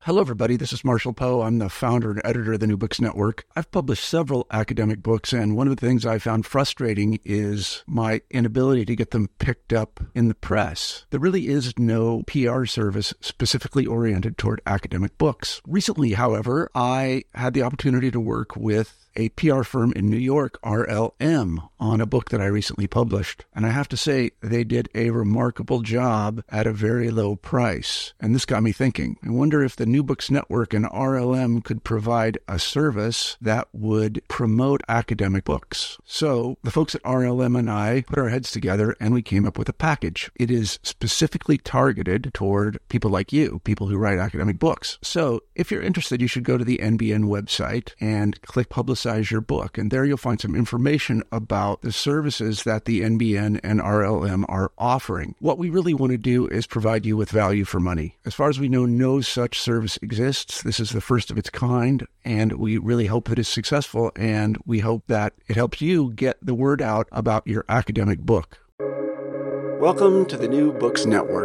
Hello, everybody. This is Marshall Poe. I'm the founder and editor of the New Books Network. I've published several academic books, and one of the things I found frustrating is my inability to get them picked up in the press. There really is no PR service specifically oriented toward academic books. Recently, however, I had the opportunity to work with a PR firm in New York, RLM, on a book that I recently published. And I have to say, they did a remarkable job at a very low price. And this got me thinking. I wonder if the New Books Network and RLM could provide a service that would promote academic books. So the folks at RLM and I put our heads together and we came up with a package. It is specifically targeted toward people like you, people who write academic books. So if you're interested, you should go to the NBN website and click Publicize Your Book. And there you'll find some information about the services that the NBN and RLM are offering. What we really want to do is provide you with value for money. As far as we know, no such service exists. This is the first of its kind, and we really hope that it's successful, and we hope that it helps you get the word out about your academic book. Welcome to the New Books Network.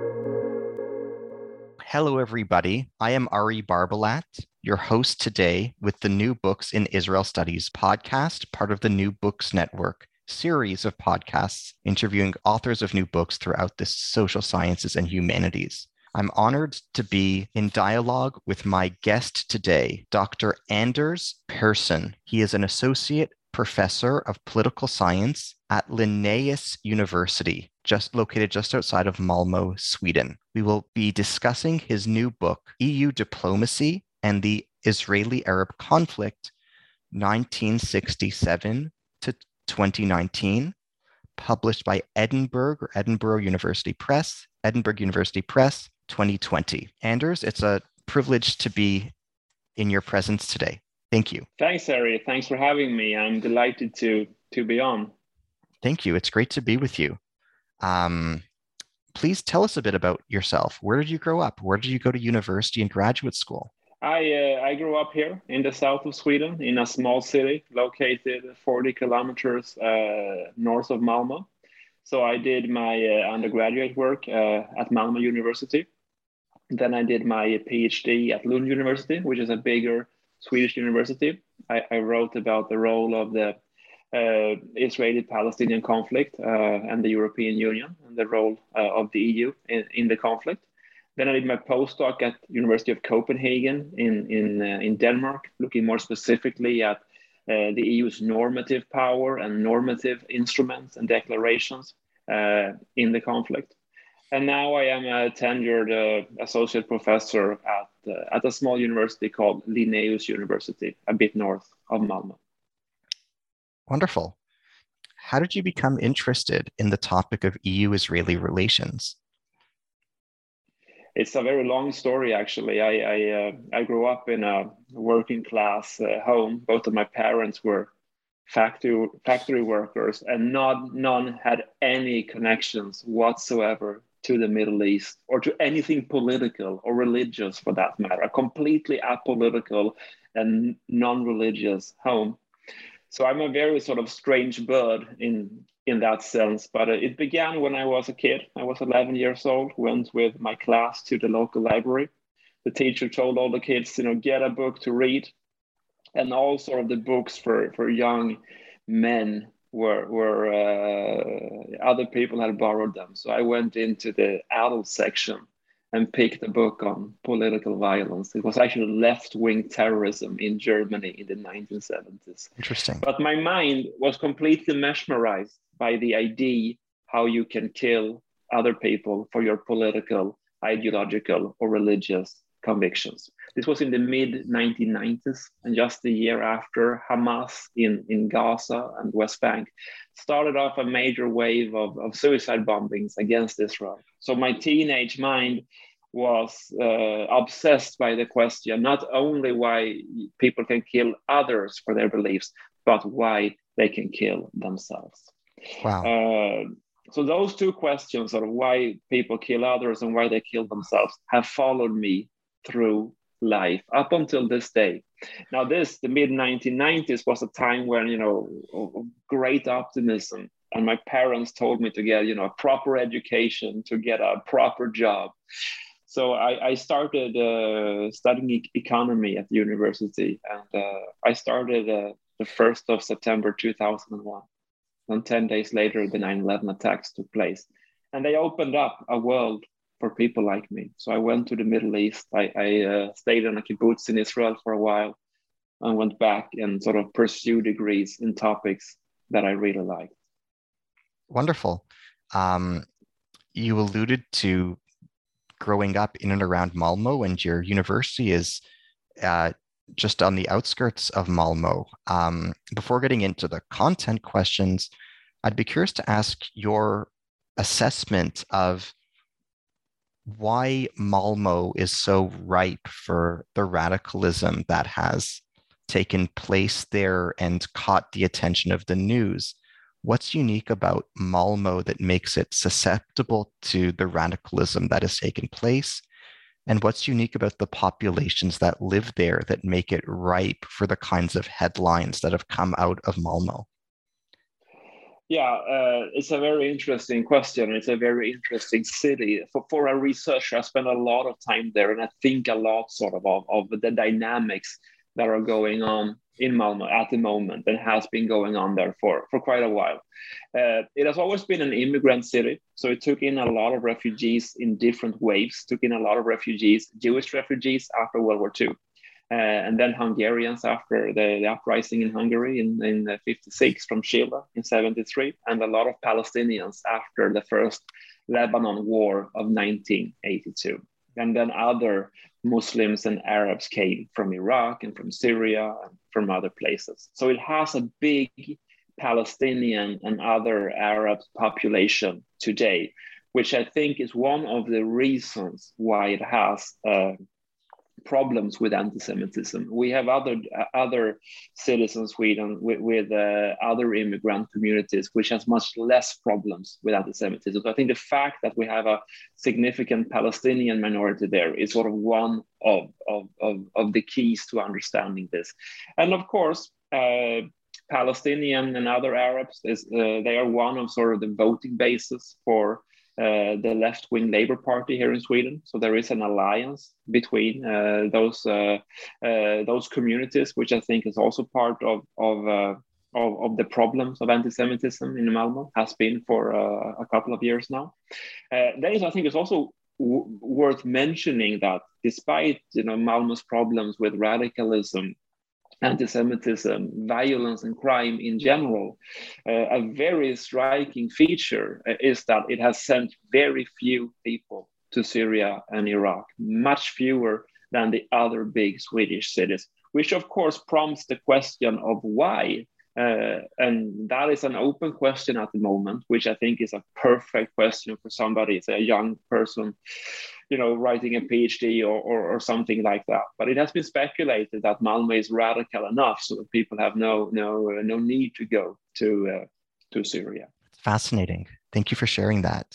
Hello, everybody. I am Ari Barbalat, your host today with the New Books in Israel Studies podcast, part of the New Books Network series of podcasts interviewing authors of new books throughout the social sciences and humanities. I'm honored to be in dialogue with my guest today, Dr. Anders Persson. He is an associate professor of political science at Linnaeus University, located just outside of Malmö, Sweden. We will be discussing his new book, EU Diplomacy and the Israeli-Arab Conflict, 1967 to 2019, published by Edinburgh University Press, 2020. Anders, it's a privilege to be in your presence today. Thank you. Thanks, Ari. Thanks for having me. I'm delighted to be on. Thank you. It's great to be with you. Please tell us a bit about yourself. Where did you grow up? Where did you go to university and graduate school? I grew up here in the south of Sweden, in a small city located 40 kilometers north of Malmö. So I did my undergraduate work at Malmö University. Then I did my PhD at Lund University, which is a bigger Swedish university. I wrote about the role of the Israeli-Palestinian conflict and the European Union and the role of the EU in the conflict. Then I did my postdoc at University of Copenhagen in Denmark, looking more specifically at the EU's normative power and normative instruments and declarations in the conflict. And now I am a tenured associate professor at a small university called Linnaeus University, a bit north of Malmö. Wonderful. How did you become interested in the topic of EU-Israeli relations? It's a very long story, actually. I grew up in a working class home. Both of my parents were factory workers, and none had any connections whatsoever to the Middle East or to anything political or religious, for that matter. A completely apolitical and non-religious home. So I'm a very sort of strange bird in that sense, but it began when I was a kid. I was 11 years old, went with my class to the local library. The teacher told all the kids, get a book to read. And all sort of the books for young men were other people had borrowed them. So I went into the adult section and picked a book on political violence. It was actually left-wing terrorism in Germany in the 1970s. Interesting. But my mind was completely mesmerized by the idea how you can kill other people for your political, ideological, or religious convictions. This was in the mid-1990s, and just a year after Hamas in Gaza and West Bank started off a major wave of suicide bombings against Israel. So my teenage mind was obsessed by the question, not only why people can kill others for their beliefs, but why they can kill themselves. Wow. So those two questions, sort of why people kill others and why they kill themselves, have followed me through life up until this day. Now, the mid-1990s was a time when, of great optimism. And my parents told me to get, a proper education, to get a proper job. So I started studying economy at the university, and I started the 1st of September 2001. And 10 days later, the 9/11 attacks took place. And they opened up a world for people like me. So I went to the Middle East. I stayed in a kibbutz in Israel for a while and went back and sort of pursued degrees in topics that I really liked. Wonderful. You alluded to growing up in and around Malmo, and your university is just on the outskirts of Malmo. Before getting into the content questions, I'd be curious to ask your assessment of why Malmo is so ripe for the radicalism that has taken place there and caught the attention of the news. What's unique about Malmo that makes it susceptible to the radicalism that has taken place? And what's unique about the populations that live there that make it ripe for the kinds of headlines that have come out of Malmo? Yeah, it's a very interesting question. It's a very interesting city. For a researcher, I spend a lot of time there, and I think a lot sort of the dynamics that are going on in Malmo at the moment and has been going on there for quite a while. It has always been an immigrant city, so it took in a lot of refugees in different waves, took in a lot of refugees, Jewish refugees after World War II. And then Hungarians after the uprising in Hungary in 56 from Sheila in 73, and a lot of Palestinians after the first Lebanon War of 1982. And then other Muslims and Arabs came from Iraq and from Syria and from other places. So it has a big Palestinian and other Arab population today, which I think is one of the reasons why it has problems with anti-Semitism. We have other cities in Sweden with other immigrant communities, which has much less problems with anti-Semitism. So I think the fact that we have a significant Palestinian minority there is sort of one of the keys to understanding this. And of course, Palestinian and other Arabs, they are one of sort of the voting bases for the left-wing Labour Party here in Sweden. So there is an alliance between those communities, which I think is also part of the problems of anti-Semitism in Malmo, has been for a couple of years now. I think it's also worth mentioning that despite Malmo's problems with radicalism, anti-Semitism, violence, and crime in general, a very striking feature is that it has sent very few people to Syria and Iraq, much fewer than the other big Swedish cities, which of course prompts the question of why. And that is an open question at the moment, which I think is a perfect question for somebody, it's a young person, writing a PhD or something like that. But it has been speculated that Malmo is radical enough so that people have no need to go to Syria. Fascinating. Thank you for sharing that.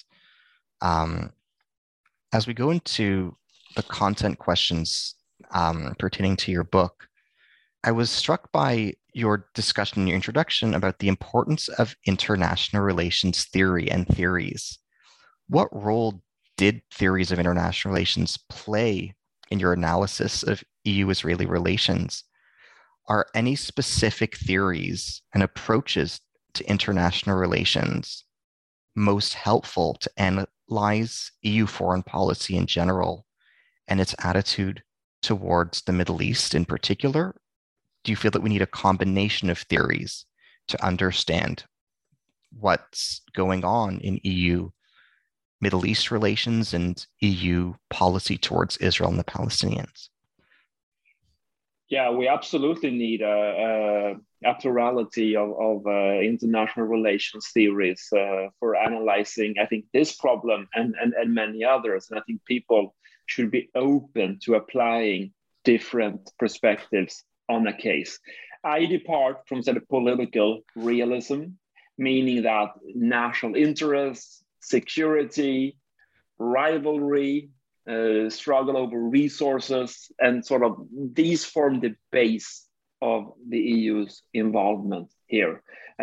As we go into the content questions pertaining to your book, I was struck by your discussion in your introduction about the importance of international relations theory and theories. What role did theories of international relations play in your analysis of EU-Israeli relations? Are any specific theories and approaches to international relations most helpful to analyze EU foreign policy in general and its attitude towards the Middle East in particular? Do you feel that we need a combination of theories to understand what's going on in EU Middle East relations and EU policy towards Israel and the Palestinians? Yeah, we absolutely need a plurality of international relations theories for analyzing, I think, this problem and many others. And I think people should be open to applying different perspectives on a case. I depart from sort of political realism, meaning that national interests, security, rivalry, struggle over resources, and sort of these form the base of the EU's involvement here.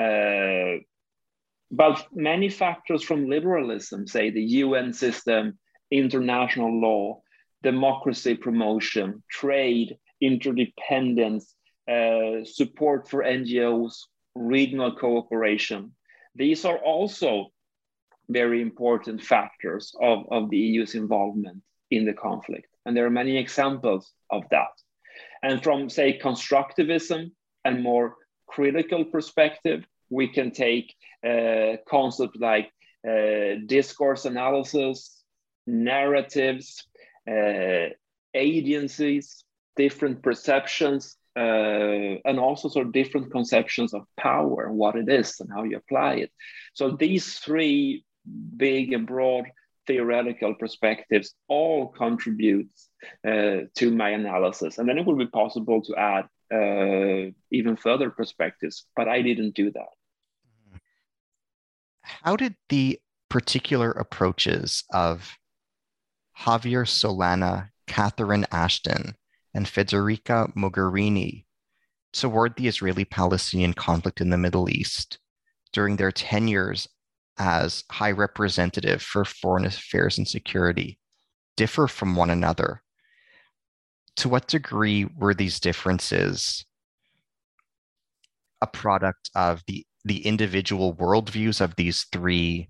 But many factors from liberalism, say the UN system, international law, democracy promotion, trade, interdependence, support for NGOs, regional cooperation. These are also very important factors of the EU's involvement in the conflict. And there are many examples of that. And from, say, constructivism and more critical perspective, we can take concepts like discourse analysis, narratives, agencies, different perceptions, and also sort of different conceptions of power and what it is and how you apply it. So these three big and broad theoretical perspectives all contribute to my analysis. And then it will be possible to add even further perspectives, but I didn't do that. How did the particular approaches of Javier Solana, Catherine Ashton, and Federica Mogherini toward the Israeli-Palestinian conflict in the Middle East during their tenures as High Representative for Foreign Affairs and Security differ from one another? To what degree were these differences a product of the individual worldviews of these three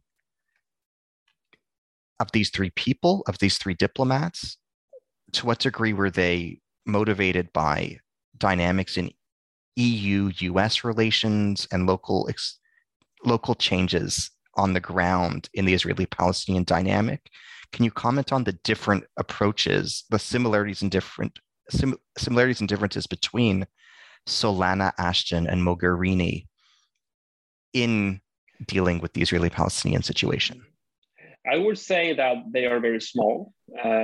people, of these three diplomats? To what degree were they motivated by dynamics in EU-US relations and local changes on the ground in the Israeli-Palestinian dynamic? Can you comment on the different approaches, the similarities and differences between Solana, Ashton, and Mogherini in dealing with the Israeli-Palestinian situation? I would say that they are very small,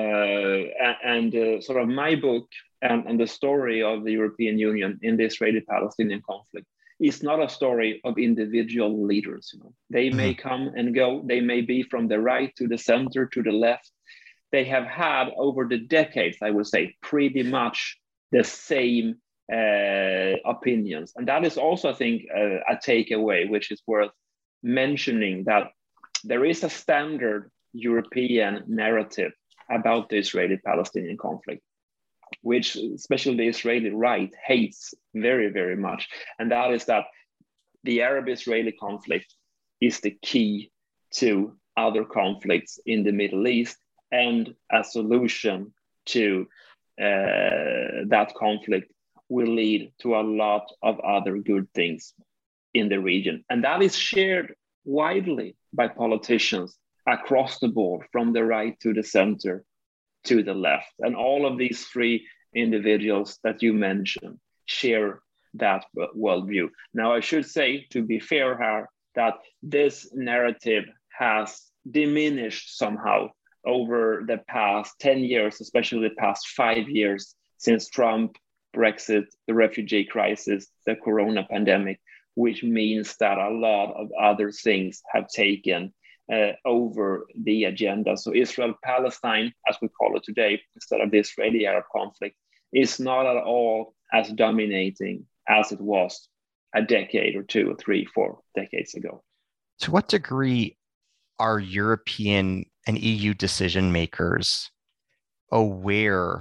and sort of my book and the story of the European Union in the Israeli-Palestinian conflict is not a story of individual leaders. They may come and go. They may be from the right to the center to the left. They have had over the decades, I would say, pretty much the same opinions. And that is also, I think, a takeaway, which is worth mentioning, that there is a standard European narrative about the Israeli-Palestinian conflict, which especially the Israeli right hates very, very much. And that is that the Arab-Israeli conflict is the key to other conflicts in the Middle East, and a solution to that conflict will lead to a lot of other good things in the region. And that is shared widely by politicians across the board, from the right to the center to the left. And all of these three individuals that you mentioned share that worldview. Now, I should say, to be fair here, that this narrative has diminished somehow over the past 10 years, especially the past 5 years, since Trump, Brexit, the refugee crisis, the corona pandemic, which means that a lot of other things have taken over the agenda. So Israel-Palestine, as we call it today, instead of the Israeli-Arab conflict, is not at all as dominating as it was a decade or 2 or 3, 4 decades ago. To what degree are European and EU decision makers aware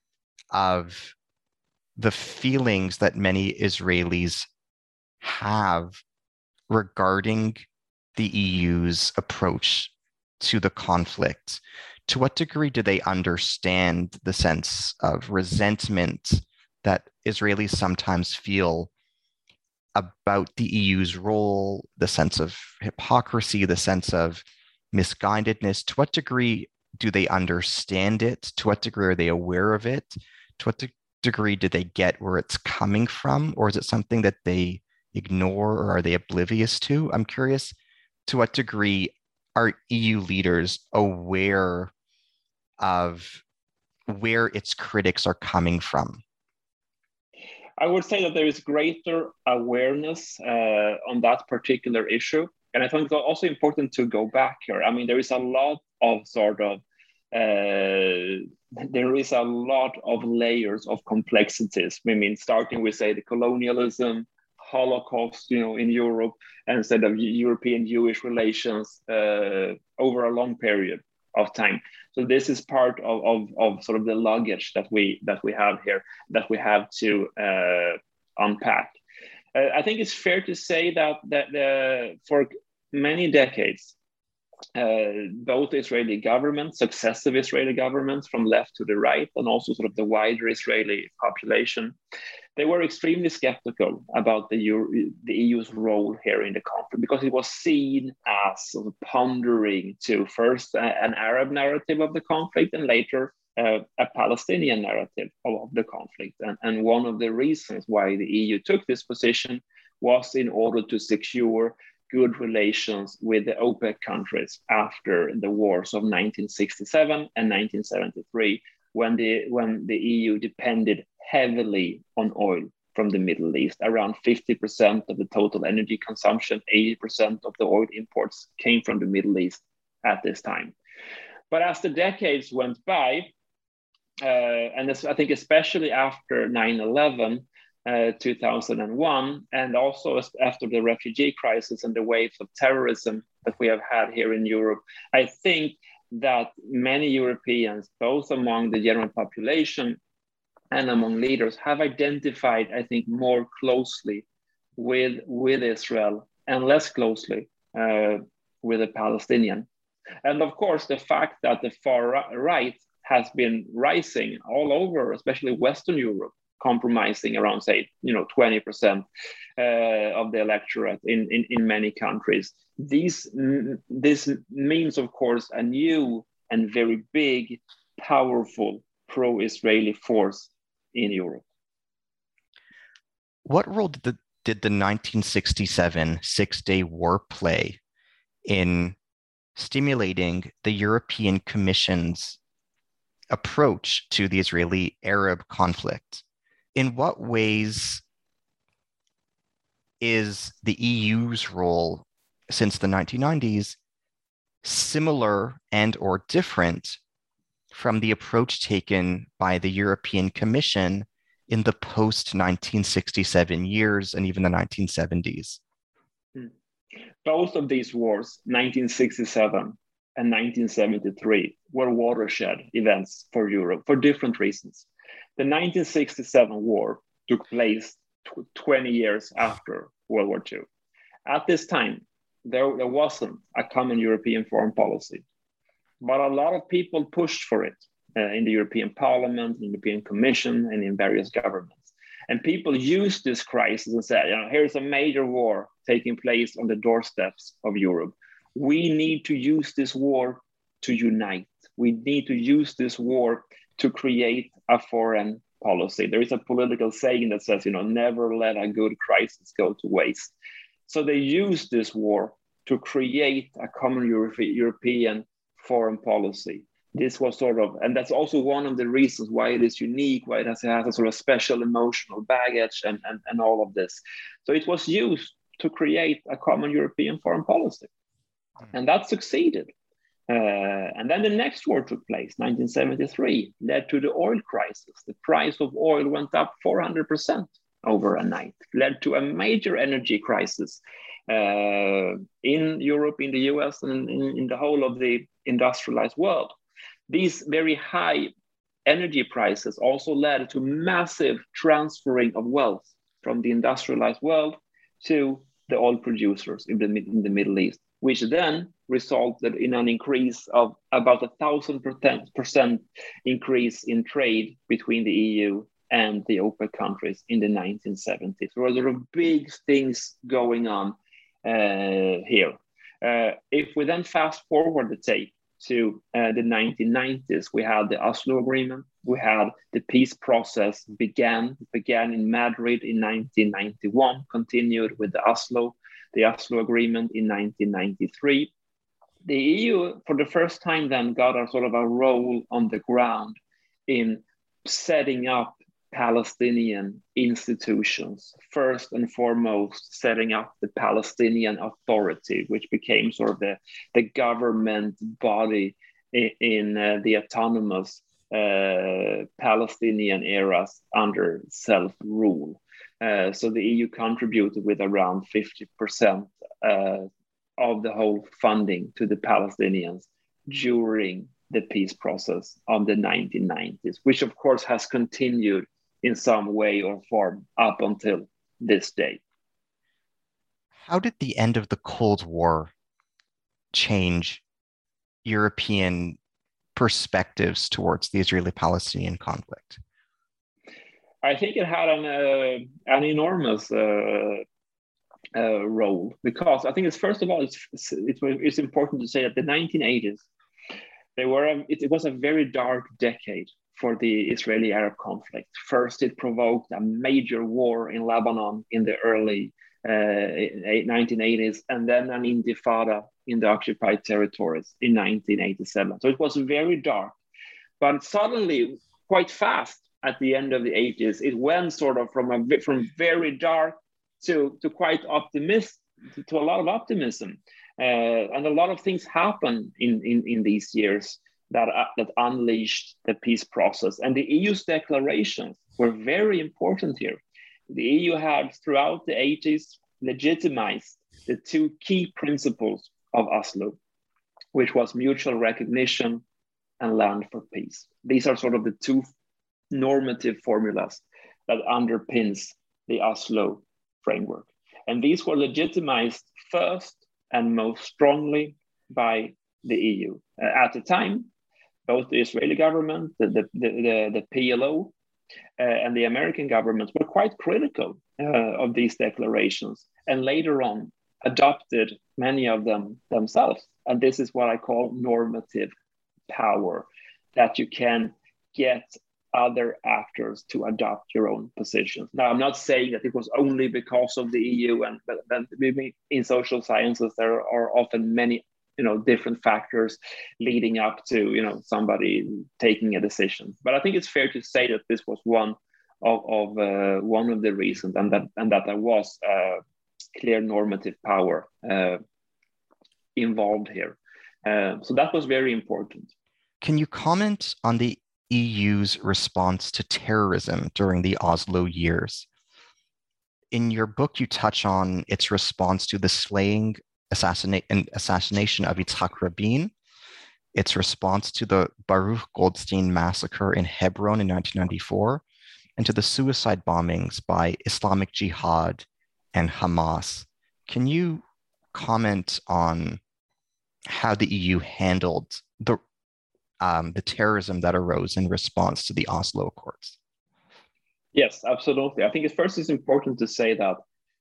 of the feelings that many Israelis have regarding the EU's approach to the conflict? To what degree do they understand the sense of resentment that Israelis sometimes feel about the EU's role, the sense of hypocrisy, the sense of misguidedness? To what degree do they understand it? To what degree are they aware of it? To what degree do they get where it's coming from? Or is it something that they ignore, or are they oblivious to? I'm curious, to what degree are EU leaders aware of where its critics are coming from? I would say that there is greater awareness on that particular issue. And I think it's also important to go back here. I mean, there is a lot of layers of complexities. I mean, starting with, say, the colonialism, Holocaust, in Europe, and instead of European-Jewish relations over a long period. of time. So this is part of sort of the luggage that we have here, that we have to unpack. I think it's fair to say that for many decades, both Israeli governments, successive Israeli governments from left to the right, and also sort of the wider Israeli population, they were extremely skeptical about the EU's role here in the conflict, because it was seen as sort of pandering to first an Arab narrative of the conflict, and later a Palestinian narrative of the conflict. And one of the reasons why the EU took this position was in order to secure good relations with the OPEC countries after the wars of 1967 and 1973, when the EU depended heavily on oil from the Middle East. Around 50% of the total energy consumption, 80% of the oil imports came from the Middle East at this time. But as the decades went by, and I think especially after 9/11, 2001, and also after the refugee crisis and the waves of terrorism that we have had here in Europe, I think that many Europeans, both among the general population and among leaders, have identified, I think, more closely with Israel and less closely with the Palestinian. And of course, the fact that the far right has been rising all over, especially Western Europe, compromising around, say, 20% of the electorate in many countries. This means, of course, a new and very big, powerful pro-Israeli force in Europe. What role did the 1967 Six-Day War play in stimulating the European Commission's approach to the Israeli-Arab conflict? In what ways is the EU's role since the 1990s similar and or different from the approach taken by the European Commission in the post-1967 years and even the 1970s? Both of these wars, 1967 and 1973, were watershed events for Europe for different reasons. The 1967 war took place 20 years after World War II. At this time, there wasn't a common European foreign policy, but a lot of people pushed for it in the European Parliament, in the European Commission, and in various governments. And people used this crisis and said, here's a major war taking place on the doorsteps of Europe. We need to use this war to unite. We need to use this war to create a foreign policy. There is a political saying that says, never let a good crisis go to waste. So they used this war to create a common European foreign policy. This was and that's also one of the reasons why it is unique, why it has a sort of special emotional baggage and all of this. So it was used to create a common European foreign policy. And that succeeded. And then the next war took place, 1973, led to the oil crisis. The price of oil went up 400% over a night, led to a major energy crisis in Europe, in the US, and in the whole of the industrialized world. These very high energy prices also led to massive transferring of wealth from the industrialized world to the oil producers in the Middle East, which then resulted in an increase of about 1,000% increase in trade between the EU and the OPEC countries in the 1970s. There were sort of big things going on here. If we then fast forward the tape to the 1990s, we had the Oslo Agreement. We had the peace process began in Madrid in 1991, continued with the Oslo Agreement in 1993. The EU, for the first time then, got a sort of a role on the ground in setting up Palestinian institutions. First and foremost, setting up the Palestinian Authority, which became sort of the government body in the autonomous Palestinian eras under self-rule. So the EU contributed with around 50% of the whole funding to the Palestinians during the peace process of the 1990s, which of course has continued in some way or form up until this day. How did the end of the Cold War change European perspectives towards the Israeli-Palestinian conflict? I think it had an enormous role, because I think it's, first of all, it's important to say that the 1980s, it was a very dark decade for the Israeli-Arab conflict. First, it provoked a major war in Lebanon in the early 1980s, and then an intifada in the occupied territories in 1987. So it was very dark, but suddenly, quite fast at the end of the 80s, it went sort of from very dark to quite optimistic, to a lot of optimism, and a lot of things happened in these years that unleashed the peace process. And the EU's declarations were very important here. The EU had, throughout the 80s, legitimized the two key principles of Oslo, which was mutual recognition and land for peace. These are sort of the two normative formulas that underpins the Oslo framework. And these were legitimized first and most strongly by the EU. At the time, both the Israeli government, the PLO, and the American government were quite critical of these declarations, and later on adopted many of them themselves. And this is what I call normative power, that you can get other actors to adopt your own positions. Now, I'm not saying that it was only because of the EU, but in social sciences, there are often many different factors leading up to somebody taking a decision. But I think it's fair to say that this was one of the reasons, and that there was clear normative power involved here. So that was very important. Can you comment on the EU's response to terrorism during the Oslo years? In your book, you touch on its response to the slaying and assassination of Yitzhak Rabin, its response to the Baruch Goldstein massacre in Hebron in 1994, and to the suicide bombings by Islamic Jihad and Hamas. Can you comment on how the EU handled the terrorism that arose in response to the Oslo Accords? Yes, absolutely. I think it's important to say that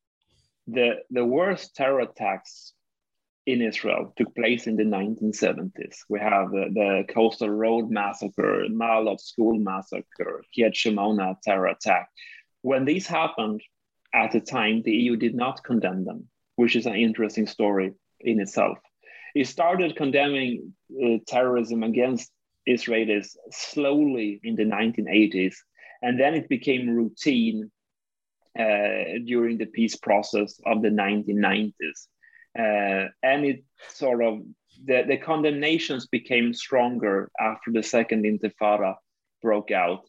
the worst terror attacks in Israel took place in the 1970s. We have the Coastal Road massacre, Malot school massacre, Kiryat Shimona terror attack. When these happened, at the time, the EU did not condemn them, which is an interesting story in itself. It started condemning terrorism against Israelis slowly in the 1980s, and then it became routine during the peace process of the 1990s. And it sort of, the condemnations became stronger after the second intifada broke out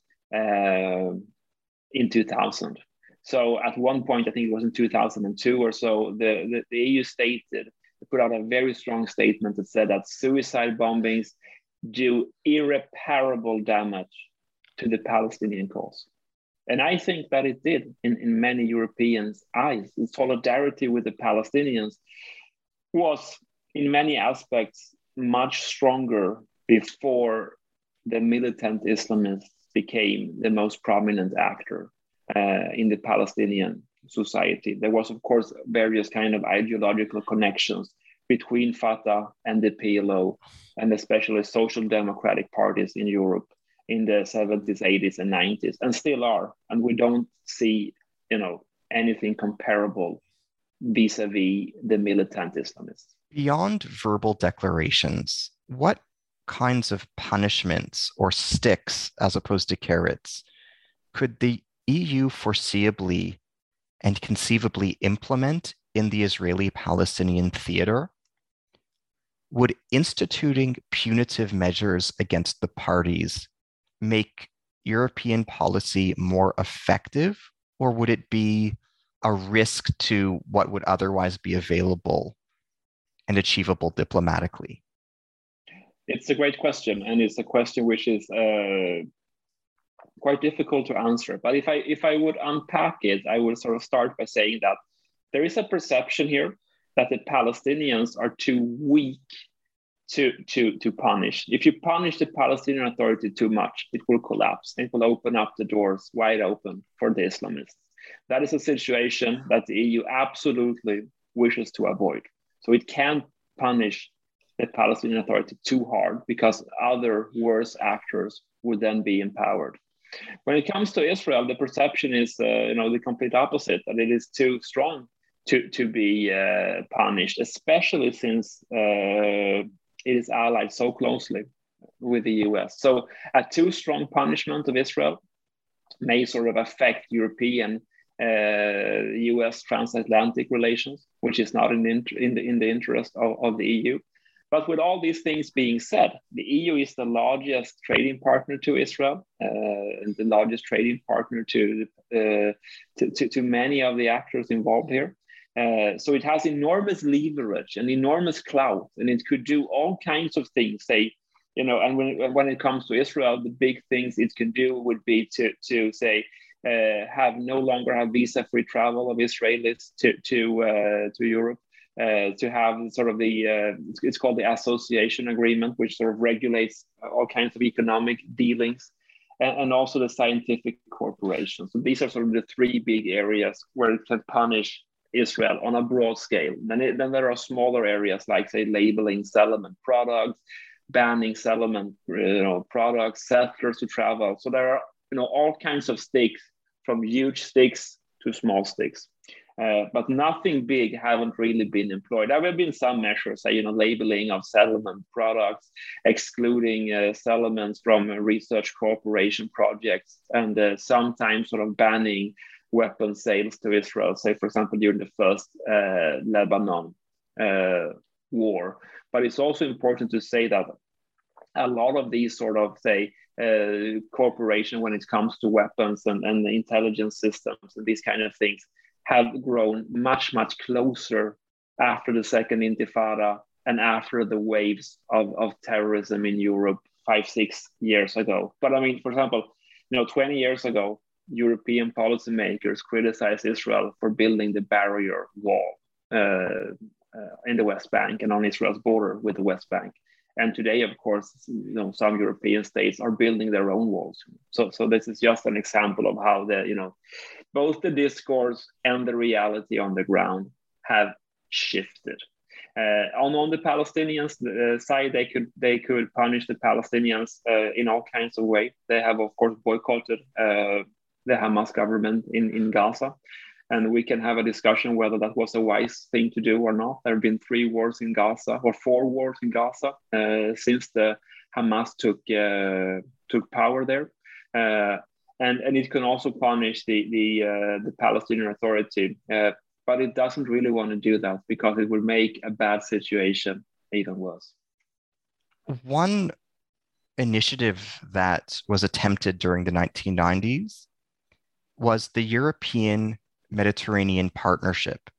in 2000. So at one point, I think it was in 2002 or so, the EU put out a very strong statement that said that suicide bombings do irreparable damage to the Palestinian cause. And I think that it did in many Europeans' eyes. The solidarity with the Palestinians was, in many aspects, much stronger before the militant Islamists became the most prominent actor in the Palestinian society. There was, of course, various kind of ideological connections between Fatah and the PLO, and especially social democratic parties in Europe in the 70s, 80s, and 90s, and still are. And we don't see, anything comparable vis-a-vis the militant Islamists. Beyond verbal declarations, what kinds of punishments or sticks, as opposed to carrots, could the EU foreseeably and conceivably implement in the Israeli-Palestinian theater? Would instituting punitive measures against the parties make European policy more effective, or would it be a risk to what would otherwise be available and achievable diplomatically? It's a great question, and it's a question which is quite difficult to answer. But if I would unpack it, I would sort of start by saying that there is a perception here that the Palestinians are too weak to punish. If you punish the Palestinian Authority too much, it will collapse. It will open up the doors wide open for the Islamists. That is a situation that the EU absolutely wishes to avoid. So it can't punish the Palestinian Authority too hard, because other worse actors would then be empowered. When it comes to Israel, the perception is the complete opposite, that it is too strong to be punished, especially since it is allied so closely with the US. So a too strong punishment of Israel may sort of affect European US transatlantic relations, which is not in the interest of the EU. But with all these things being said, the EU is the largest trading partner to Israel, and the largest trading partner to many of the actors involved here. So it has enormous leverage and enormous clout, and it could do all kinds of things. And when it comes to Israel, the big things it can do would be to say no longer have visa-free travel of Israelis to Europe. To have sort of it's called the association agreement, which sort of regulates all kinds of economic dealings, and also the scientific cooperation. So these are sort of the three big areas where it can punish Israel on a broad scale. Then there are smaller areas like, say, labeling settlement products, banning settlement products, settlers to travel. So there are all kinds of sticks, from huge sticks to small sticks. But nothing big haven't really been employed. There have been some measures, say, labeling of settlement products, excluding settlements from research cooperation projects, and sometimes sort of banning weapon sales to Israel, say, for example, during the first Lebanon war. But it's also important to say that a lot of these sort of, say, cooperation when it comes to weapons and the intelligence systems and these kind of things have grown much, much closer after the Second Intifada and after the waves of terrorism in Europe 5-6 years ago. But I mean, for example, 20 years ago, European policymakers criticized Israel for building the barrier wall in the West Bank and on Israel's border with the West Bank. And today, of course, some European states are building their own walls. So this is just an example of how both the discourse and the reality on the ground have shifted. On the Palestinians side, they could punish the Palestinians in all kinds of ways. They have, of course, boycotted the Hamas government in Gaza. And we can have a discussion whether that was a wise thing to do or not. There have been 4 wars in Gaza since the Hamas took power there. And it can also punish the Palestinian Authority, but it doesn't really want to do that because it will make a bad situation even worse. One initiative that was attempted during the 1990s was the European Mediterranean Partnership.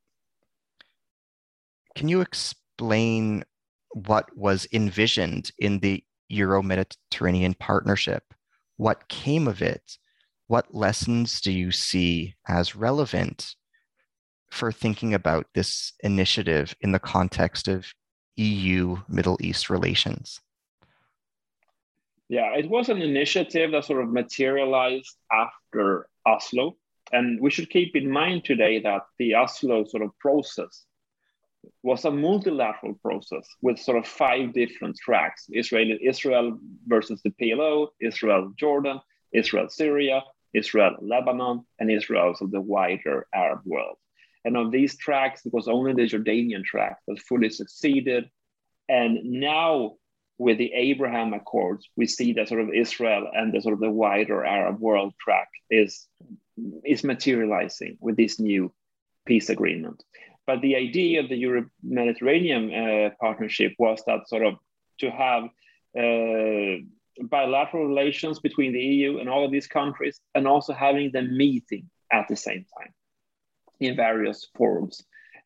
Can you explain what was envisioned in the Euro-Mediterranean Partnership? What came of it? What lessons do you see as relevant for thinking about this initiative in the context of EU-Middle East relations? Yeah, it was an initiative that sort of materialized after Oslo. And we should keep in mind today that the Oslo sort of process was a multilateral process with sort of 5 different tracks: Israel versus the PLO, Israel Jordan, Israel Syria, Israel Lebanon, and Israel of the wider Arab world. And on these tracks, it was only the Jordanian track that fully succeeded. And now, with the Abraham Accords, we see that sort of Israel and the sort of the wider Arab world track is materializing with this new peace agreement. But the idea of the Euro-Mediterranean partnership was that sort of to have bilateral relations between the EU and all of these countries, and also having them meeting at the same time in various forums.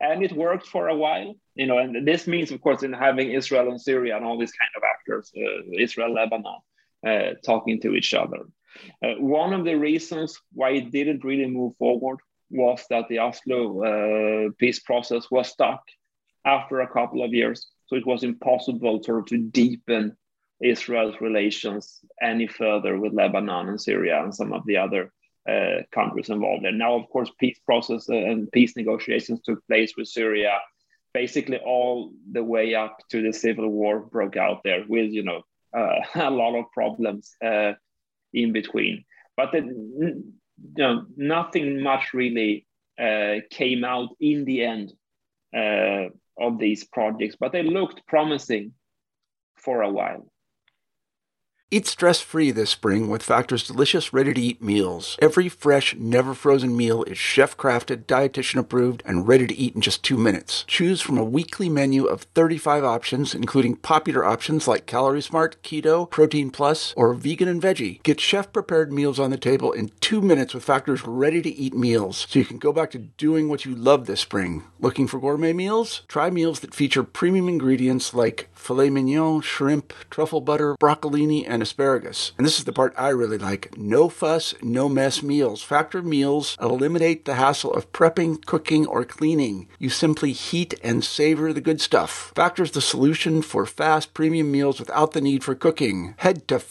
And it worked for a while, and this means, of course, in having Israel and Syria and all these kind of actors, Israel, Lebanon, talking to each other. One of the reasons why it didn't really move forward was that the Oslo peace process was stuck after a couple of years. So it was impossible sort of to deepen Israel's relations any further with Lebanon and Syria and some of the other countries involved. And now, of course, peace process and peace negotiations took place with Syria, basically all the way up to the civil war broke out there with, a lot of problems in between. But nothing much really came out in the end of these projects, but they looked promising for a while. Eat stress-free this spring with Factor's delicious, ready-to-eat meals. Every fresh, never-frozen meal is chef-crafted, dietitian-approved, and ready to eat in just 2 minutes. Choose from a weekly menu of 35 options, including popular options like Calorie Smart, Keto, Protein Plus, or Vegan and Veggie. Get chef-prepared meals on the table in 2 minutes with Factor's ready-to-eat meals, so you can go back to doing what you love this spring. Looking for gourmet meals? Try meals that feature premium ingredients like filet mignon, shrimp, truffle butter, broccolini, and asparagus. And this is the part I really like. No fuss, no mess meals. Factor meals eliminate the hassle of prepping, cooking, or cleaning. You simply heat and savor the good stuff. Factor's the solution for fast premium meals without the need for cooking. Head to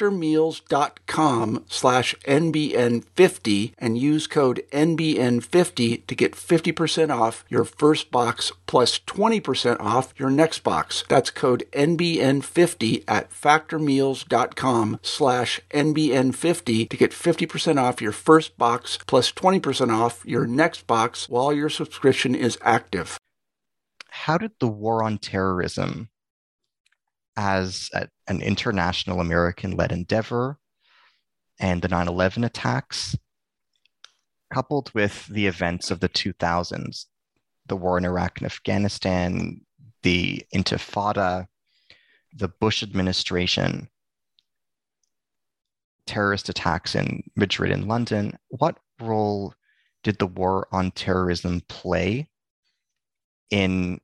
factormeals.com/NBN50 and use code NBN50 to get 50% off your first box plus 20% off your next box. That's code NBN50 at factormeals.com/NBN50 to get 50% off your first box plus 20% off your next box while your subscription is active. How did the war on terrorism as an international American-led endeavor and the 9/11 attacks, coupled with the events of the 2000s, the war in Iraq and Afghanistan, the Intifada, the Bush administration, terrorist attacks in Madrid and London, what role did the war on terrorism play in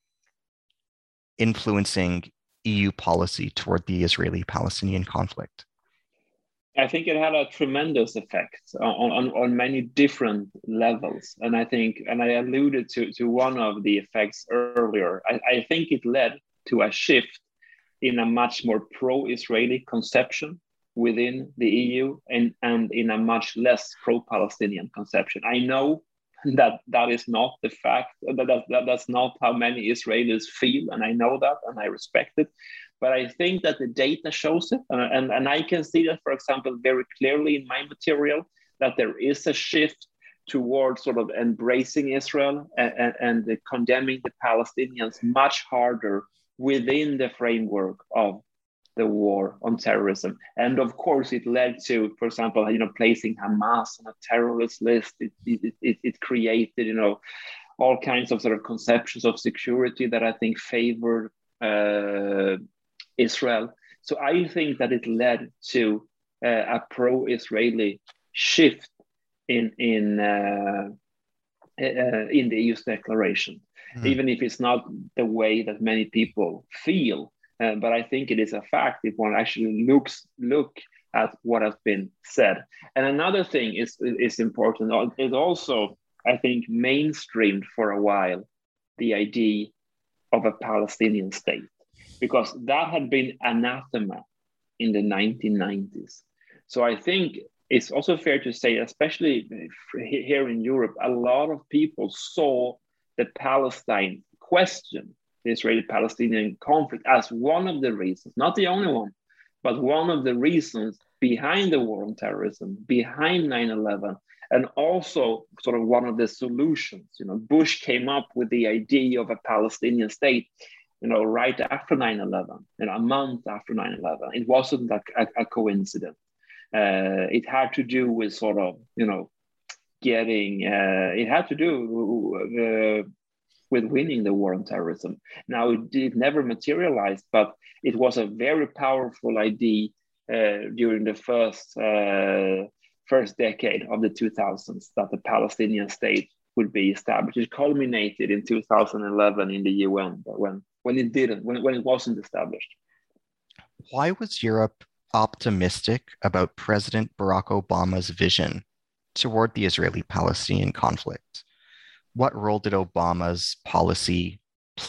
influencing EU policy toward the Israeli-Palestinian conflict? I think it had a tremendous effect on many different levels. And I alluded to one of the effects earlier. I think it led to a shift in a much more pro-Israeli conception within the EU and in a much less pro-Palestinian conception. I know that is not the fact, that's not how many Israelis feel, and I know that and I respect it. But I think that the data shows it, and I can see that, for example, very clearly in my material, that there is a shift towards sort of embracing Israel and condemning the Palestinians much harder within the framework of the war on terrorism. And of course, it led to, for example, placing Hamas on a terrorist list. It created, all kinds of sort of conceptions of security that I think favored Israel. So I think that it led to a pro-Israeli shift in the EU's declaration, even if it's not the way that many people feel. But I think it is a fact if one actually look at what has been said. And another thing is important. It also, I think, mainstreamed for a while the idea of a Palestinian state, because that had been anathema in the 1990s. So I think it's also fair to say, especially here in Europe, a lot of people saw the Palestine question, the Israeli-Palestinian conflict, as one of the reasons, not the only one, but one of the reasons behind the war on terrorism, behind 9/11, and also sort of one of the solutions. Bush came up with the idea of a Palestinian state, right after 9/11, a month after 9/11. It wasn't a coincidence. It had to do with sort of, it had to do with winning the war on terrorism. Now, it never materialized, but it was a very powerful idea during the first decade of the 2000s, that the Palestinian state would be established. It culminated in 2011 in the UN, but when it wasn't established. Why was Europe optimistic about President Barack Obama's vision toward the Israeli-Palestinian conflict? What role did Obama's policy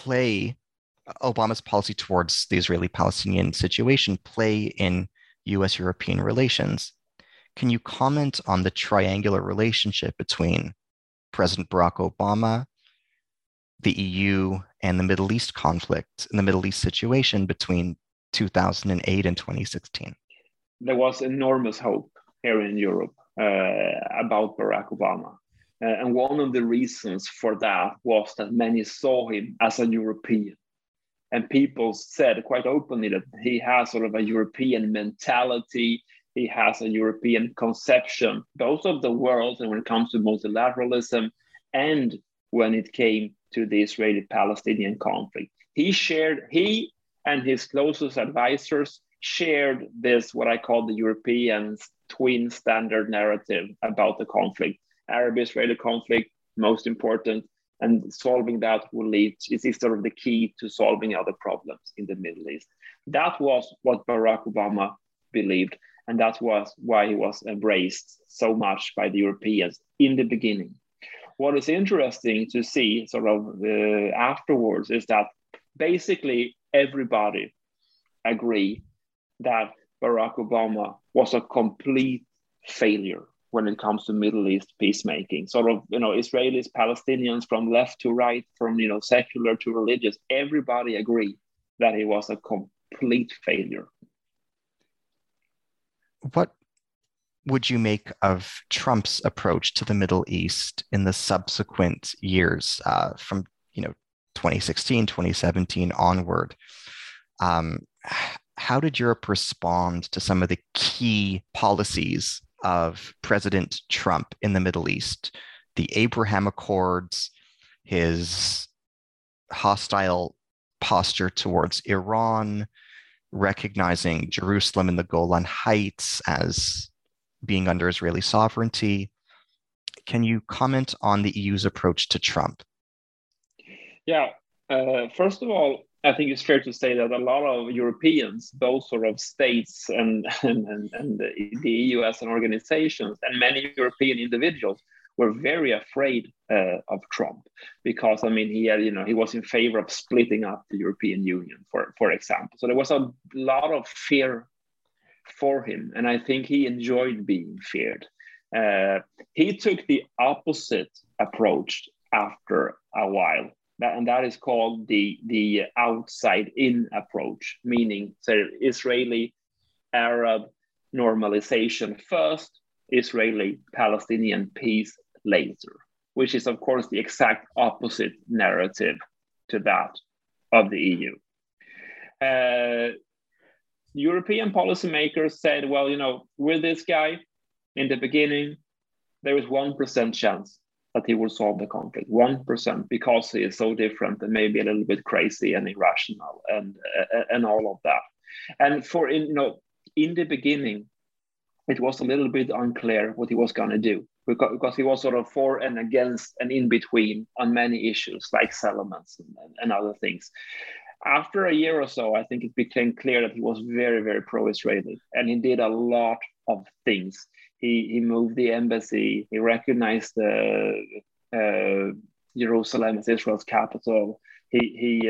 towards the Israeli-Palestinian situation play in US-European relations? Can you comment on the triangular relationship between President Barack Obama, the EU, and the Middle East conflict and the Middle East situation between 2008 and 2016? There was enormous hope here in Europe about Barack Obama. And one of the reasons for that was that many saw him as a European. And people said quite openly that he has sort of a European mentality. He has a European conception, both of the world and when it comes to multilateralism and when it came to the Israeli-Palestinian conflict. He and his closest advisors shared this, what I call the Europeans' twin standard narrative about the conflict. Arab-Israeli conflict, most important, and solving that will lead, is sort of the key to solving other problems in the Middle East. That was what Barack Obama believed, and that was why he was embraced so much by the Europeans in the beginning. What is interesting to see sort of afterwards is that basically everybody agree that Barack Obama was a complete failure when it comes to Middle East peacemaking. Sort of, Israelis, Palestinians, from left to right, from, secular to religious, everybody agree that he was a complete failure. What would you make of Trump's approach to the Middle East in the subsequent years from 2016, 2017 onward? How did Europe respond to some of the key policies of President Trump in the Middle East? The Abraham Accords, his hostile posture towards Iran, recognizing Jerusalem and the Golan Heights as being under Israeli sovereignty. Can you comment on the EU's approach to Trump? Yeah, first of all, I think it's fair to say that a lot of Europeans, both sort of states and the EU as an organization, and many European individuals were very afraid of Trump because, he was in favor of splitting up the European Union, for example. So there was a lot of fear for him, and I think he enjoyed being feared. He took the opposite approach after a while. And that is called the outside-in approach, meaning Israeli-Arab normalization first, Israeli-Palestinian peace later, which is, of course, the exact opposite narrative to that of the EU. European policymakers said, well, with this guy, in the beginning, there is 1% chance that he will solve the conflict, 1%, because he is so different and maybe a little bit crazy and irrational and all of that. And in the beginning, it was a little bit unclear what he was going to do because he was sort of for and against and in between on many issues like settlements and other things. After a year or so, I think it became clear that he was very, very pro-Israeli, and he did a lot of things. He moved the embassy. He recognized Jerusalem as Israel's capital. He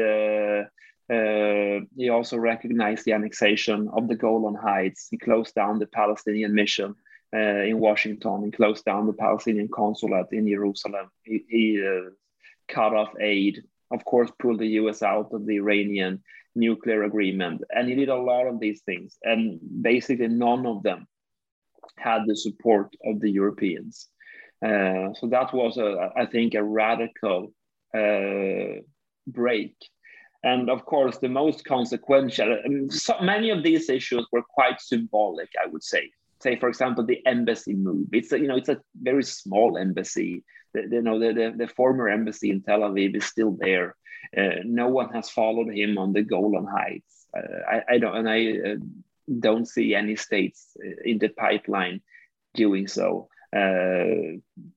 also recognized the annexation of the Golan Heights. He closed down the Palestinian mission in Washington. He closed down the Palestinian consulate in Jerusalem. He cut off aid. Of course, pulled the US out of the Iranian nuclear agreement. And he did a lot of these things. And basically none of them had the support of the Europeans. So that was, I think, a radical break. And of course, the most consequential, many of these issues were quite symbolic, I would say. Say, for example, the embassy move. It's a very small embassy. The former embassy in Tel Aviv is still there. No one has followed him on the Golan Heights. I don't see any states in the pipeline doing so.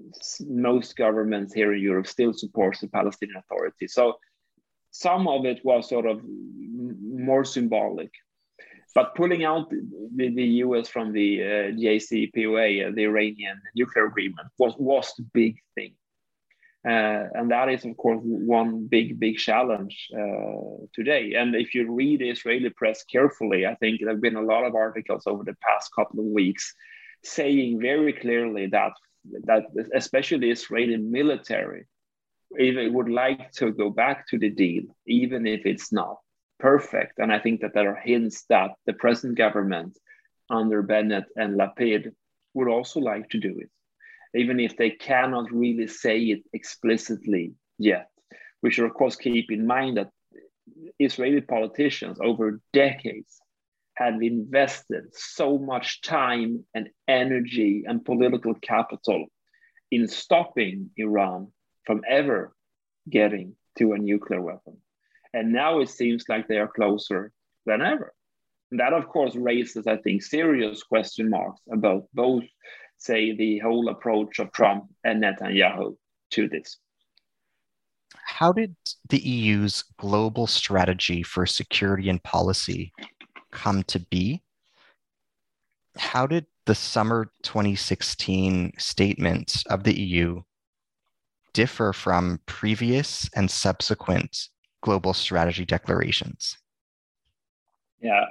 most governments here in Europe still supports the Palestinian Authority. So some of it was sort of more symbolic. But pulling out the US from the JCPOA, the Iranian nuclear agreement, was the big thing. And that is, of course, one big challenge today. And if you read the Israeli press carefully, I think there have been a lot of articles over the past couple of weeks saying very clearly that especially the Israeli military even would like to go back to the deal, even if it's not perfect. And I think that there are hints that the present government under Bennett and Lapid would also like to do it, even if they cannot really say it explicitly yet. We should, of course, keep in mind that Israeli politicians over decades have invested so much time and energy and political capital in stopping Iran from ever getting to a nuclear weapon. And now it seems like they are closer than ever. And that, of course, raises, I think, serious question marks about both, say, the whole approach of Trump and Netanyahu to this. How did the EU's global strategy for security and policy come to be? How did the summer 2016 statement of the EU differ from previous and subsequent global strategy declarations? Yeah,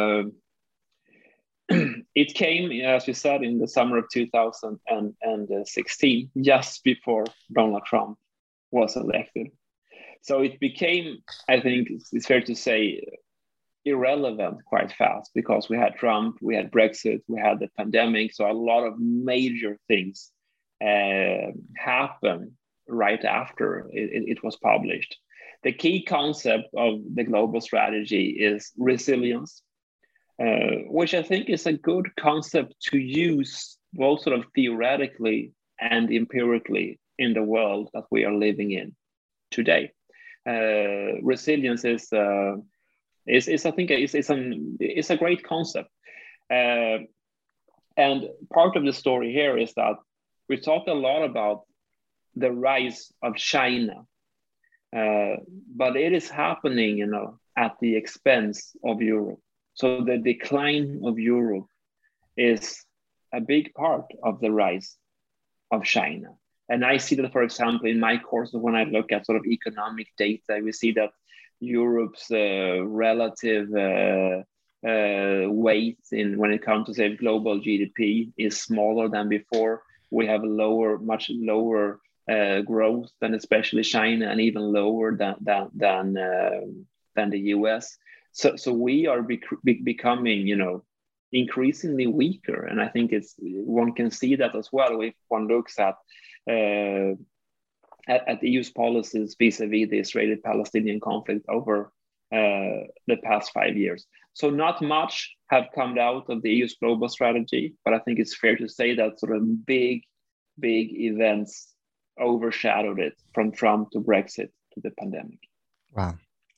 it came, as you said, in the summer of 2016, just before Donald Trump was elected. So it became, I think it's fair to say, irrelevant quite fast, because we had Trump, we had Brexit, we had the pandemic. So a lot of major things happened right after it was published. The key concept of the global strategy is resilience, which I think is a good concept to use both sort of theoretically and empirically in the world that we are living in today. Resilience is I think it's a great concept, and part of the story here is that we talk a lot about the rise of China, but it is happening, at the expense of Europe. So the decline of Europe is a big part of the rise of China. And I see that, for example, in my course, when I look at sort of economic data, we see that Europe's relative weight when it comes to, say, global GDP is smaller than before. We have much lower growth than especially China, and even lower than the US. So we are becoming, increasingly weaker, and I think one can see that as well if one looks at the EU's policies vis-a-vis the Israeli-Palestinian conflict over the past 5 years. So not much have come out of the EU's global strategy, but I think it's fair to say that sort of big events overshadowed it, from Trump to Brexit to the pandemic. Wow.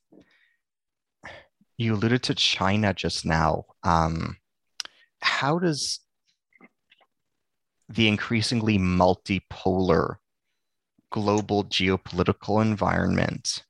You alluded to China just now. How does the increasingly multipolar global geopolitical environment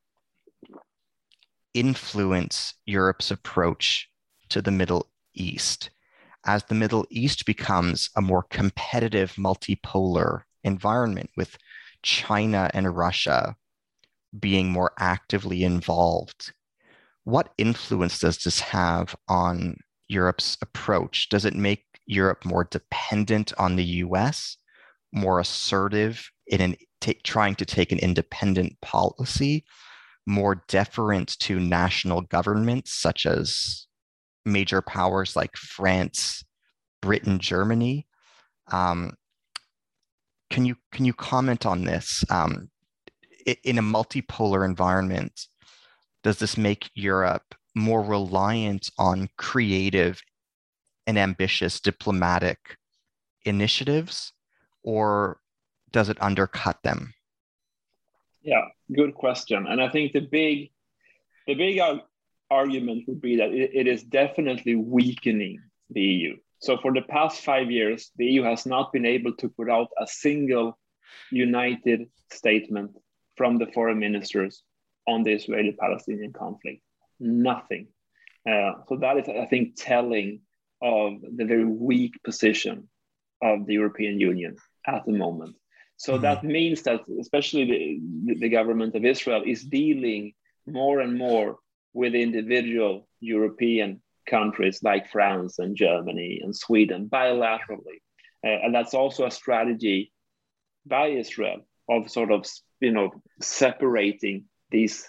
influence Europe's approach to the Middle East, as the Middle East becomes a more competitive multipolar environment, with China and Russia being more actively involved? What influence does this have on Europe's approach? Does it make Europe more dependent on the US, more assertive in trying to take an independent policy, more deferent to national governments such as major powers like France, Britain, Germany? Can you comment on this? In a multipolar environment, does this make Europe more reliant on creative and ambitious diplomatic initiatives, or does it undercut them? Yeah, good question. And I think the big argument would be that it is definitely weakening the EU. So for the past 5 years, the EU has not been able to put out a single united statement from the foreign ministers on the Israeli-Palestinian conflict. Nothing. So that is, I think, telling of the very weak position of the European Union at the moment. So that means that especially the government of Israel is dealing more and more with individual European countries like France and Germany and Sweden bilaterally. And that's also a strategy by Israel of sort of, separating these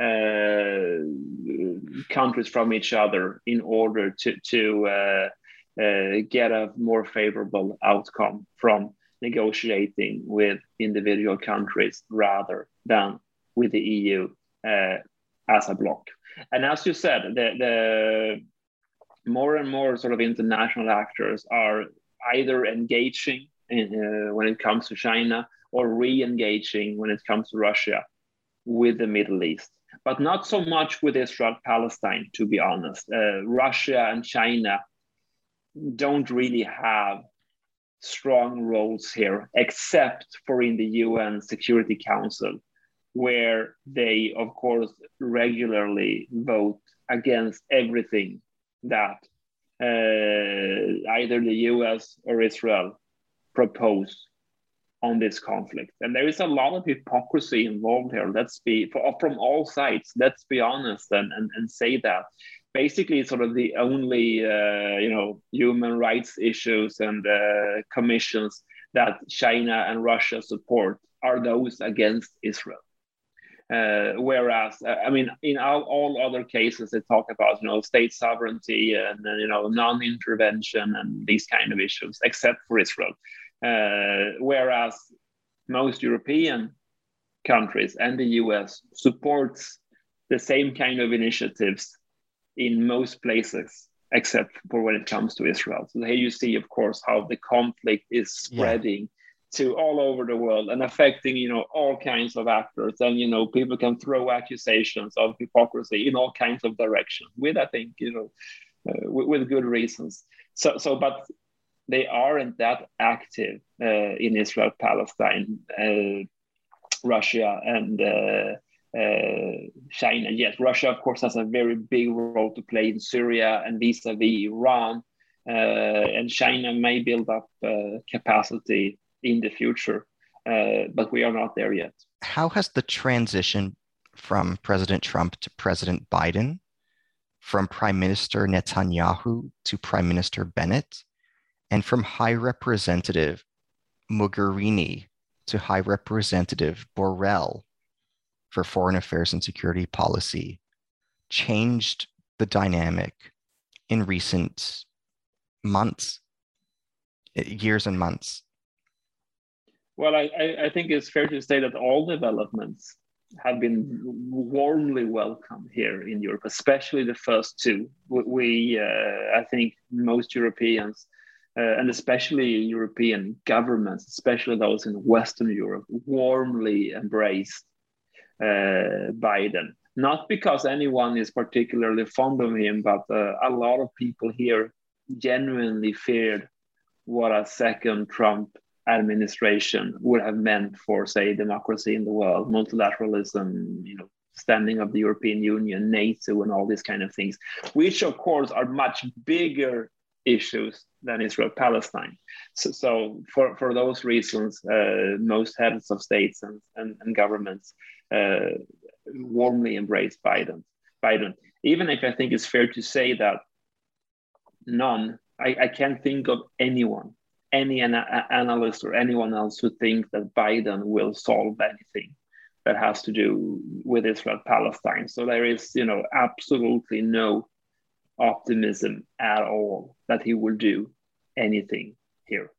countries from each other in order to get a more favorable outcome from negotiating with individual countries rather than with the EU as a bloc. And as you said, the more and more sort of international actors are either engaging when it comes to China or re-engaging when it comes to Russia with the Middle East, but not so much with Israel-Palestine, to be honest. Russia and China don't really have strong roles here, except for in the UN Security Council, where they, of course, regularly vote against everything that either the US or Israel propose on this conflict. And there is a lot of hypocrisy involved here. From all sides, let's be honest and say that. Basically, sort of the only human rights issues and commissions that China and Russia support are those against Israel. Whereas, in all other cases, they talk about state sovereignty and non-intervention and these kind of issues, except for Israel. Whereas most European countries and the US supports the same kind of initiatives in most places, except for when it comes to Israel. So here you see, of course, how the conflict is spreading to all over the world and affecting, all kinds of actors. And, people can throw accusations of hypocrisy in all kinds of directions with, I think, with good reasons. But they aren't that active in Israel, Palestine, Russia, and China. Yes, Russia, of course, has a very big role to play in Syria and vis-a-vis Iran. And China may build up capacity in the future, but we are not there yet. How has the transition from President Trump to President Biden, from Prime Minister Netanyahu to Prime Minister Bennett, and from High Representative Mogherini to High Representative Borrell for Foreign Affairs and Security Policy changed the dynamic in recent months, years and months? Well, I think it's fair to say that all developments have been warmly welcome here in Europe, especially the first two. I think most Europeans, and especially European governments, especially those in Western Europe, warmly embraced Biden. Not because anyone is particularly fond of him, but a lot of people here genuinely feared what a second Trump administration would have meant for, say, democracy in the world, multilateralism, standing of the European Union, NATO, and all these kind of things, which of course are much bigger issues than Israel-Palestine. So for those reasons, most heads of states and governments warmly embraced Biden. Even if I think it's fair to say that I can't think of anyone, any analyst or anyone else who thinks that Biden will solve anything that has to do with Israel-Palestine. So there is, absolutely no optimism at all that he will do anything here.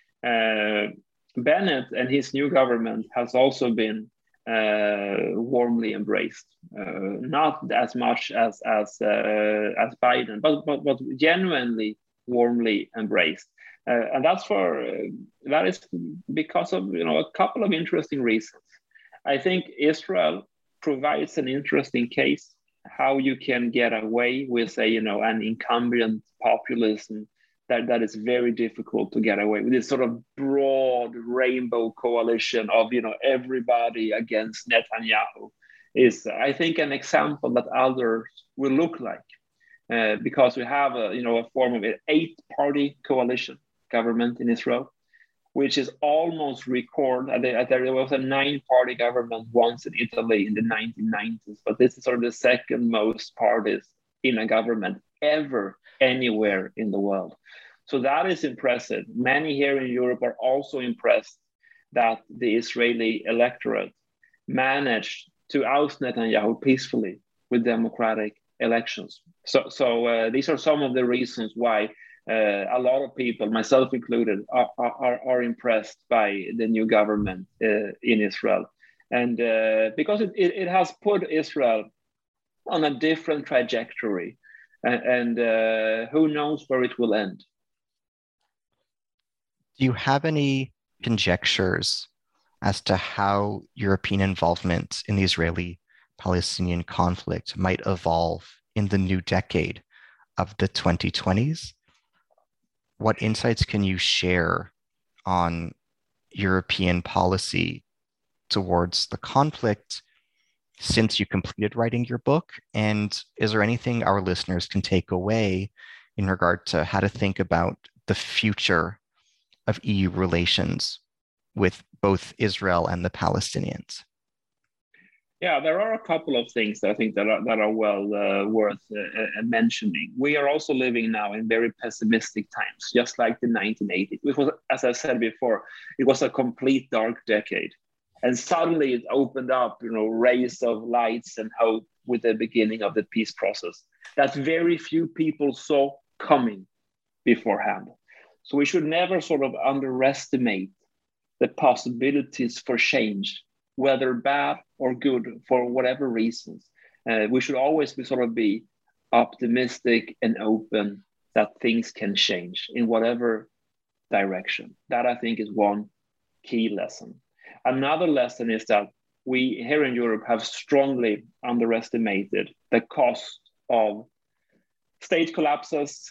Bennett and his new government has also been warmly embraced, not as much as Biden, but genuinely warmly embraced. And that is because of a couple of interesting reasons. I think Israel provides an interesting case how you can get away with an incumbent populism that is very difficult to get away with. This sort of broad rainbow coalition of, everybody against Netanyahu is, I think, an example that others will look like, because we have a form of an 8-party coalition government in Israel, which is almost record. There was a 9-party government once in Italy in the 1990s, but this is sort of the second most parties in a government ever anywhere in the world. So that is impressive. Many here in Europe are also impressed that the Israeli electorate managed to oust Netanyahu peacefully with democratic elections. So these are some of the reasons why a lot of people, myself included, are impressed by the new government in Israel. And because it has put Israel on a different trajectory, and who knows where it will end. Do you have any conjectures as to how European involvement in the Israeli-Palestinian conflict might evolve in the new decade of the 2020s? What insights can you share on European policy towards the conflict since you completed writing your book? And is there anything our listeners can take away in regard to how to think about the future of EU relations with both Israel and the Palestinians? Yeah, there are a couple of things that I think that are well worth mentioning. We are also living now in very pessimistic times, just like the 1980s, which was, as I said before, it was a complete dark decade. And suddenly it opened up, rays of lights and hope with the beginning of the peace process that very few people saw coming beforehand. So we should never sort of underestimate the possibilities for change, whether bad or good, for whatever reasons. We should always be optimistic and open that things can change in whatever direction. That, I think, is one key lesson. Another lesson is that we here in Europe have strongly underestimated the cost of state collapses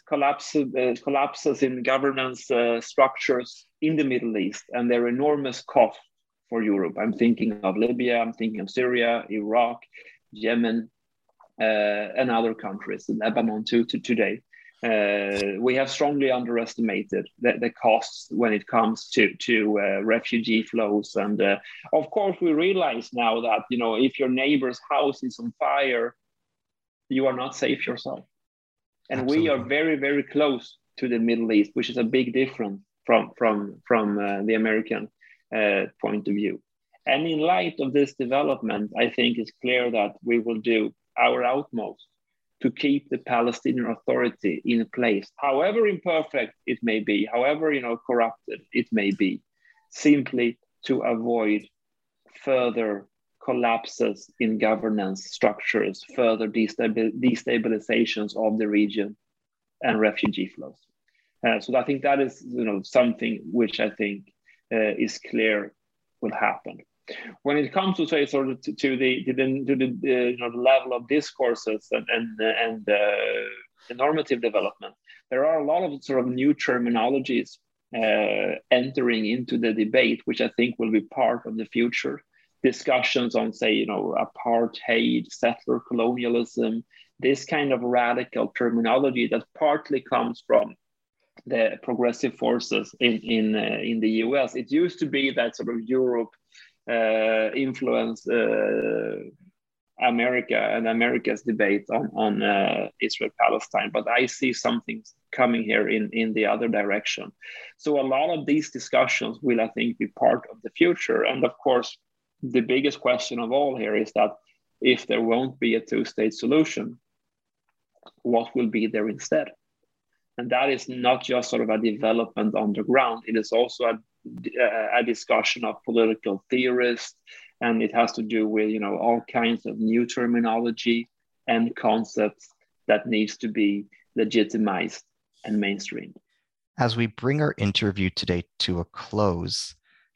in governance structures in the Middle East and their enormous cost for Europe. I'm thinking of Libya, I'm thinking of Syria, Iraq, Yemen, and other countries, Lebanon too, today. We have strongly underestimated the costs when it comes to refugee flows. And of course, we realize now that, if your neighbor's house is on fire, you are not safe yourself. And Absolutely. We are very, very close to the Middle East, which is a big difference from the American point of view. And in light of this development, I think it's clear that we will do our utmost to keep the Palestinian Authority in place, however imperfect it may be, however corrupted it may be, simply to avoid further collapses in governance structures, further destabilizations of the region, and refugee flows. So I think that is something which I think is clear will happen. When it comes to say sort of to the level of discourses and the normative development, there are a lot of sort of new terminologies entering into the debate, which I think will be part of the future discussions on, say, apartheid, settler colonialism, this kind of radical terminology that partly comes from the progressive forces in the US. It used to be that sort of Europe influenced America and America's debate on Israel-Palestine, but I see something coming here in the other direction. So a lot of these discussions will, I think, be part of the future. And of course, the biggest question of all here is that if there won't be a two-state solution, what will be there instead? And that is not just sort of a development on the ground. It is also a discussion of political theorists, and it has to do with all kinds of new terminology and concepts that needs to be legitimized and mainstreamed. As we bring our interview today to a close,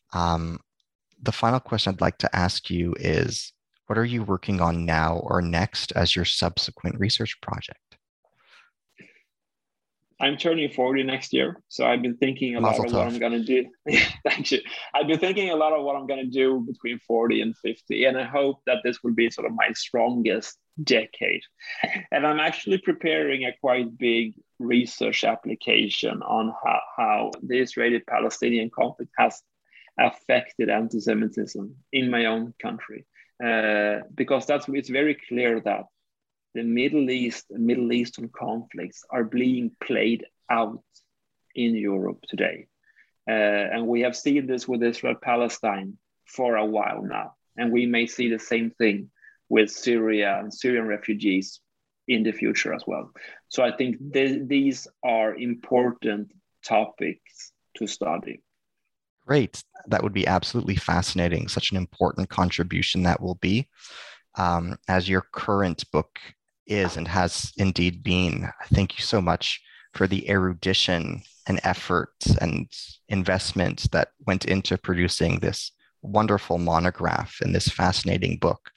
the final question I'd like to ask you is, what are you working on now or next as your subsequent research project? I'm turning 40 next year, so I've been thinking a Mazel lot of what tov. I'm going to do. Thank you. I've been thinking a lot of what I'm going to do between 40 and 50, and I hope that this will be sort of my strongest decade. And I'm actually preparing a quite big research application on how the Israeli-Palestinian conflict has affected anti-Semitism in my own country, because it's very clear that the Middle Eastern conflicts are being played out in Europe today. And we have seen this with Israel-Palestine for a while now. And we may see the same thing with Syria and Syrian refugees in the future as well. So I think these are important topics to study. Great. That would be absolutely fascinating. Such an important contribution that will be, as your current book is and has indeed been. Thank you so much for the erudition and effort and investment that went into producing this wonderful monograph and this fascinating book.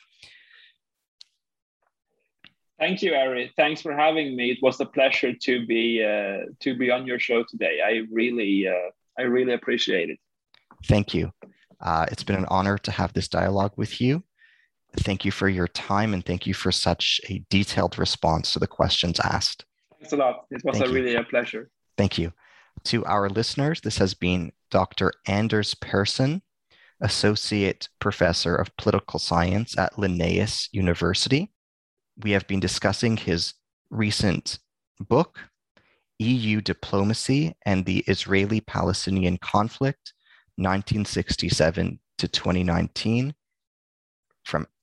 Thank you, Ari. Thanks for having me. It was a pleasure to be on your show today. I really appreciate it. Thank you. It's been an honor to have this dialogue with you. Thank you for your time, and thank you for such a detailed response to the questions asked. Thanks a lot. It was really a pleasure. Thank you. To our listeners, this has been Dr. Anders Persson, Associate Professor of Political Science at Linnaeus University. We have been discussing his recent book, EU Diplomacy and the Israeli-Palestinian Conflict, 1967 to 2019,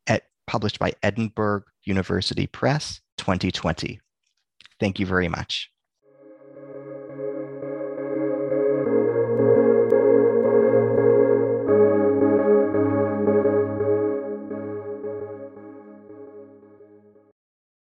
published by Edinburgh University Press, 2020. Thank you very much.